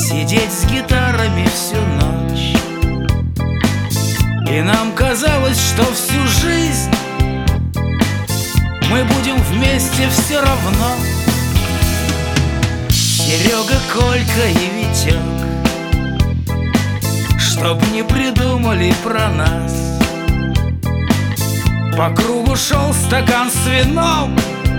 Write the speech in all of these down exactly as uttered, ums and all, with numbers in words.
сидеть с гитарами всю ночь. И нам казалось, что всю жизнь мы будем вместе все равно. Серега, Колька и Витек, чтоб не придумали про нас. По кругу шел стакан с вином,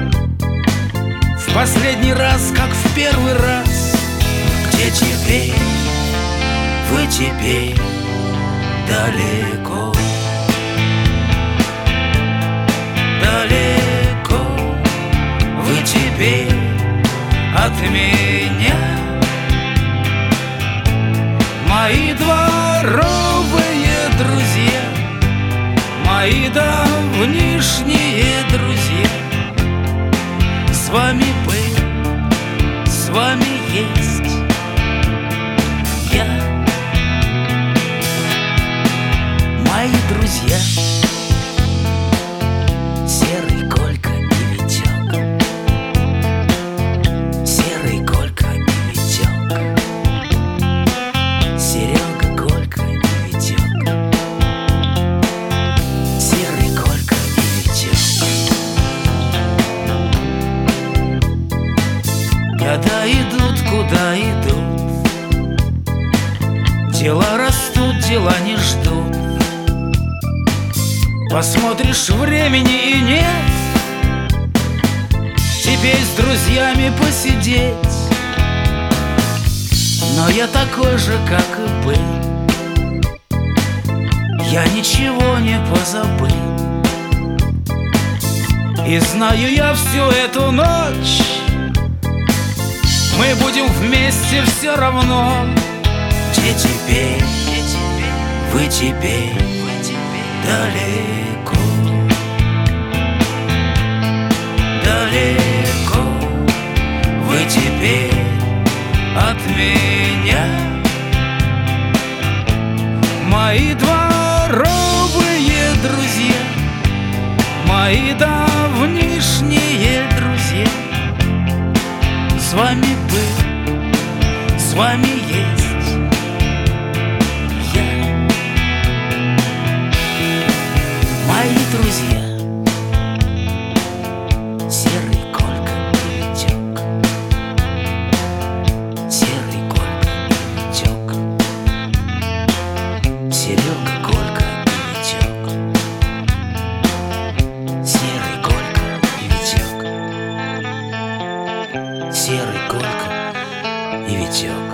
в последний раз, как в первый раз. Где теперь, вы теперь далеко, далеко, вы теперь от меня. Мои дворовые друзья, мои давнишние друзья, с вами был, с вами есть я. Мои друзья Серый, Колька и Витек, Серый, Колька и Витек, Серега, Колька и Витек, Серый, Колька и Витек. Года идут, куда идут, дела растут, дела не ждут. Посмотришь, времени и нет, теперь с друзьями посидеть. Но я такой же, как и был, я ничего не позабыл. И знаю я всю эту ночь, мы будем вместе все равно. Где теперь, вы теперь далеко, далеко, вы теперь от меня. Мои дворовые друзья, мои давнишние друзья, с вами был, с вами есть я. Мои друзья Серый, Колька и Витек, Серый, Колька и Витек, Серега, Колька и Витек, Серый, Колька и Витек, Серый, Колька и Витек.